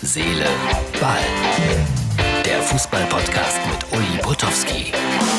Seele, Ball. Der Fußball-Podcast mit Uli Potowski.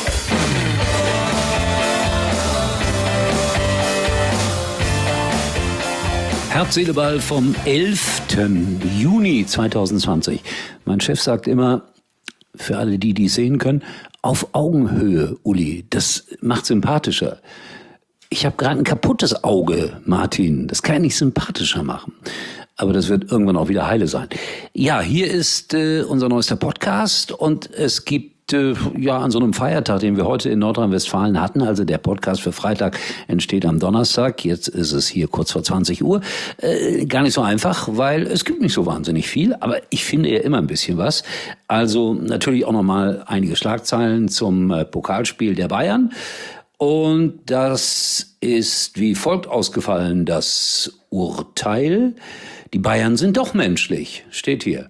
Herz, Seele, Ball vom 11. Juni 2020. Mein Chef sagt immer, für alle, die es sehen können, auf Augenhöhe, Uli. Das macht sympathischer. Ich habe gerade ein kaputtes Auge, Martin. Das kann ich nicht sympathischer machen. Aber das wird irgendwann auch wieder heile sein. Ja, hier ist unser neuester Podcast und es gibt an so einem Feiertag, den wir heute in Nordrhein-Westfalen hatten, also der Podcast für Freitag entsteht am Donnerstag, jetzt ist es hier kurz vor 20 Uhr, gar nicht so einfach, weil es gibt nicht so wahnsinnig viel, aber ich finde ja immer ein bisschen was. Also natürlich auch nochmal einige Schlagzeilen zum Pokalspiel der Bayern. Und das ist wie folgt ausgefallen, das Urteil. Die Bayern sind doch menschlich, steht hier.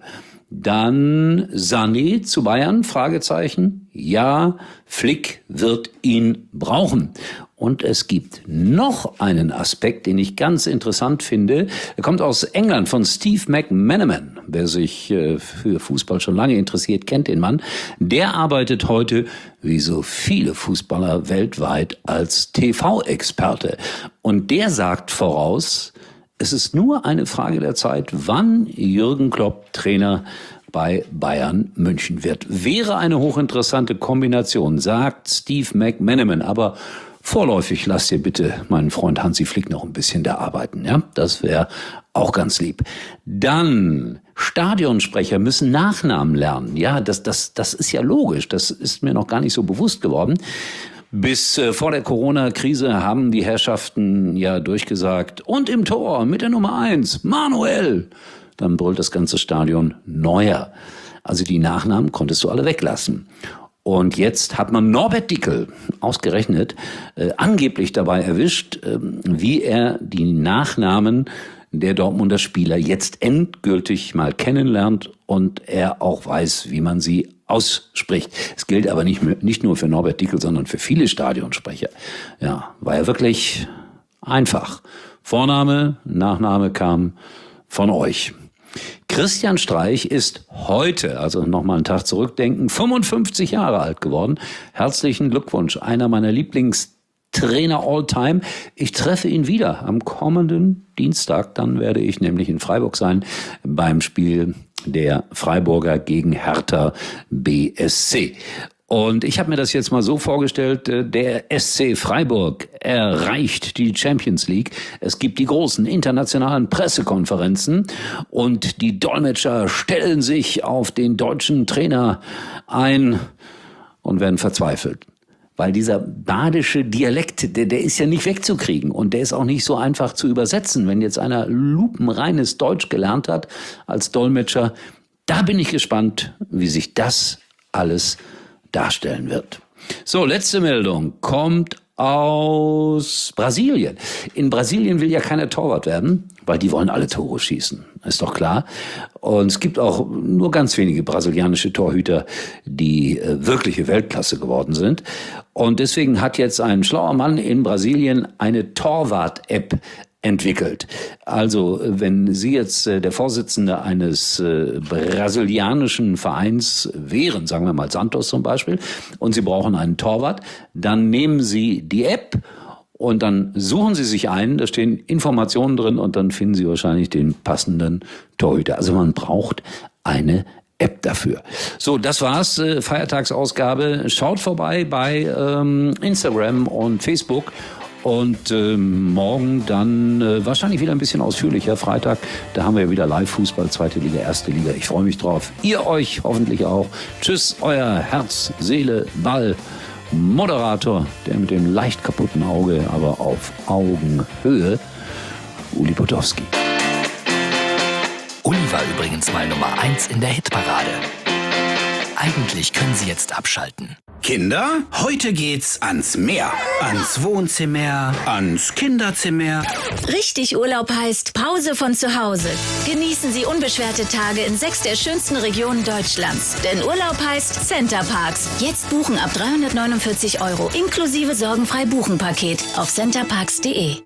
Dann Sané zu Bayern, Fragezeichen. Ja, Flick wird ihn brauchen. Und es gibt noch einen Aspekt, den ich ganz interessant finde. Er kommt aus England von Steve McManaman. Wer sich für Fußball schon lange interessiert, kennt den Mann. Der arbeitet heute, wie so viele Fußballer weltweit, als TV-Experte. Und der sagt voraus, es ist nur eine Frage der Zeit, wann Jürgen Klopp Trainer bei Bayern München wird. Wäre eine hochinteressante Kombination, sagt Steve McManaman. Aber vorläufig lasst ihr bitte meinen Freund Hansi Flick noch ein bisschen da arbeiten. Ja, das wäre auch ganz lieb. Dann Stadionsprecher müssen Nachnamen lernen. Ja, das ist ja logisch. Das ist mir noch gar nicht so bewusst geworden. Bis vor der Corona-Krise haben die Herrschaften ja durchgesagt, und im Tor mit der Nummer 1, Manuel. Dann brüllt das ganze Stadion Neuer. Also die Nachnamen konntest du alle weglassen. Und jetzt hat man Norbert Dickel ausgerechnet, angeblich dabei erwischt, wie er die Nachnamen der Dortmunder Spieler jetzt endgültig mal kennenlernt und er auch weiß, wie man sie ausspricht. Es gilt aber nicht nur für Norbert Dickel, sondern für viele Stadionsprecher. Ja, war ja wirklich einfach. Vorname, Nachname kam von euch. Christian Streich ist heute, also nochmal einen Tag zurückdenken, 55 Jahre alt geworden. Herzlichen Glückwunsch, einer meiner Lieblingstrainer all time. Ich treffe ihn wieder am kommenden Dienstag. Dann werde ich nämlich in Freiburg sein beim Spiel der Freiburger gegen Hertha BSC. Und ich habe mir das jetzt mal so vorgestellt, der SC Freiburg erreicht die Champions League. Es gibt die großen internationalen Pressekonferenzen und die Dolmetscher stellen sich auf den deutschen Trainer ein und werden verzweifelt. Weil dieser badische Dialekt, der ist ja nicht wegzukriegen und der ist auch nicht so einfach zu übersetzen. Wenn jetzt einer lupenreines Deutsch gelernt hat als Dolmetscher, da bin ich gespannt, wie sich das alles darstellen wird. So, letzte Meldung kommt aus Brasilien. In Brasilien will ja keiner Torwart werden, weil die wollen alle Tore schießen. Ist doch klar. Und es gibt auch nur ganz wenige brasilianische Torhüter, die wirkliche Weltklasse geworden sind. Und deswegen hat jetzt ein schlauer Mann in Brasilien eine Torwart-App entwickelt. Also wenn Sie jetzt der Vorsitzende eines brasilianischen Vereins wären, sagen wir mal Santos zum Beispiel, und Sie brauchen einen Torwart, dann nehmen Sie die App und dann suchen Sie sich einen, da stehen Informationen drin und dann finden Sie wahrscheinlich den passenden Torhüter. Also man braucht eine App dafür. So, das war's, Feiertagsausgabe. Schaut vorbei bei Instagram und Facebook. Und morgen dann wahrscheinlich wieder ein bisschen ausführlicher, Freitag. Da haben wir ja wieder Live-Fußball, 2. Liga, 1. Liga. Ich freue mich drauf. Ihr euch hoffentlich auch. Tschüss, euer Herz, Seele, Ball, Moderator, der mit dem leicht kaputten Auge, aber auf Augenhöhe, Uli Potowski. Uli war übrigens mal Nummer 1 in der Hitparade. Eigentlich können Sie jetzt abschalten. Kinder, heute geht's ans Meer, ans Wohnzimmer, ans Kinderzimmer. Richtig Urlaub heißt Pause von zu Hause. Genießen Sie unbeschwerte Tage in 6 der schönsten Regionen Deutschlands. Denn Urlaub heißt Center Parcs. Jetzt buchen ab 349 € inklusive sorgenfrei Buchen-Paket auf centerparks.de.